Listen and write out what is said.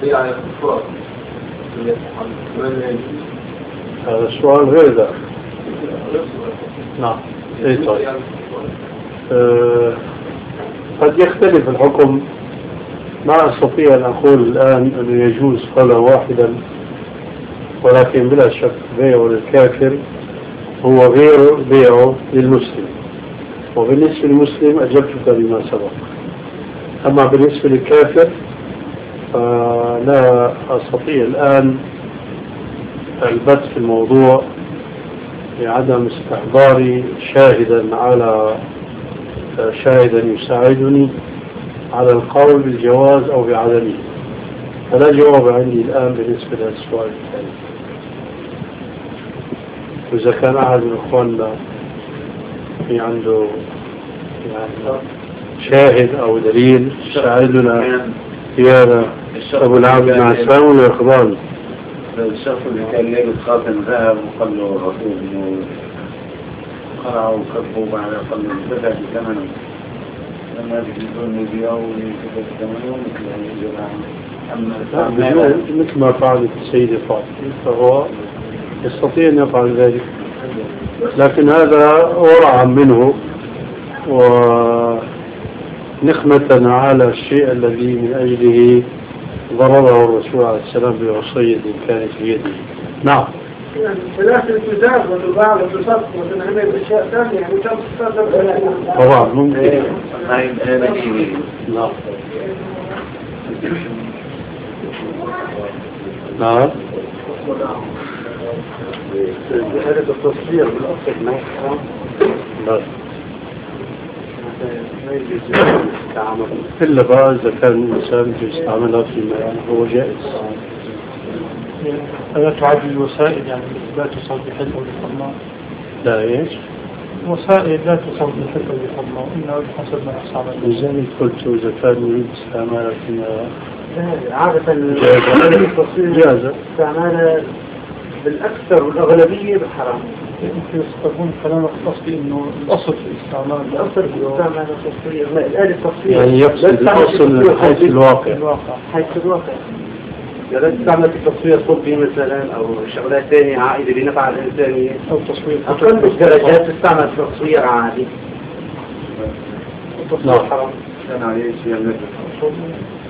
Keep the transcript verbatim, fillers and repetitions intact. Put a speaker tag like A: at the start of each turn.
A: هذا السؤال غير ذا. نعم. إيه طيب. أه قد يختلف الحكم. ما أستطيع أن أقول الآن أنه يجوز قولا واحدا، ولكن بلا شك بيعه للكافر هو غير بيعه للمسلم. وبالنسبة للمسلم أجبتك بما سبق. أما بالنسبة للكافر فلا أستطيع الآن البت في الموضوع لعدم استحضاري شاهدا على شاهدا يساعدني على القول بالجواز أو بعدمه، فلا جواب عندي الآن بالنسبة للسؤال الثاني. وإذا كان أحد من إخواننا في عنده يعني شاهد أو دليل يساعدنا في هذا. أبو العبد النعسان ولا إخبار؟
B: الشخص اللي كان لابس خاتم ذهب وقال له الرسول إنه قرعه وكبه بعد قال له بدأ بثمنه لما يجدون يبيعوا ويجدون بثمنه مثل هذه
A: مثل ما فعلت السيدة فاطمة، فهو يستطيع أن يفعل ذلك، لكن هذا ورعا منه ونخمة على الشيء الذي من أجله ضربه الرسول عليه السلام بعصية كانت في يده. نعم.
C: ثلاثة التزام وتباع وتصدق وتنعمل بأشياء ثانية يعني كم تصدق
A: طبعا ممكن. نعم. نعم.
B: هذا التصوير بالأصل ما يحرم.
A: لا. إلا بقى إذا كان الإنسان يستعملها فيما يعني هو جائز.
D: ألا تعد الوسائل يعني لا تصل بحل أو بحرمان؟
A: لا إيش؟
D: وسائل لا تصل بحل أو بحرمان إنها بحسب ما تستعمل.
A: لذلك قلت إذا كان يريد استعمالها فيما
C: عادة
A: جائزة
C: استعمالها بالأكثر والأغلبية بالحرام.
D: يمكن يستخدمون كلام خاص بأنه الأصل في الاستعمال
C: الأصل في الاستعمال التصوير الآلة التصوير
A: يعني يقصد الأصل من حيث الواقع.
C: حيث الواقع إذا تستعمل في تصوير طبي مثلا أو شغلات ثانية عائدة بنفع الإنسانية
D: أو تصوير
C: أقل بالدرجات تستعمل في تصوير عادي.
A: نعم.
B: كان عليه شيء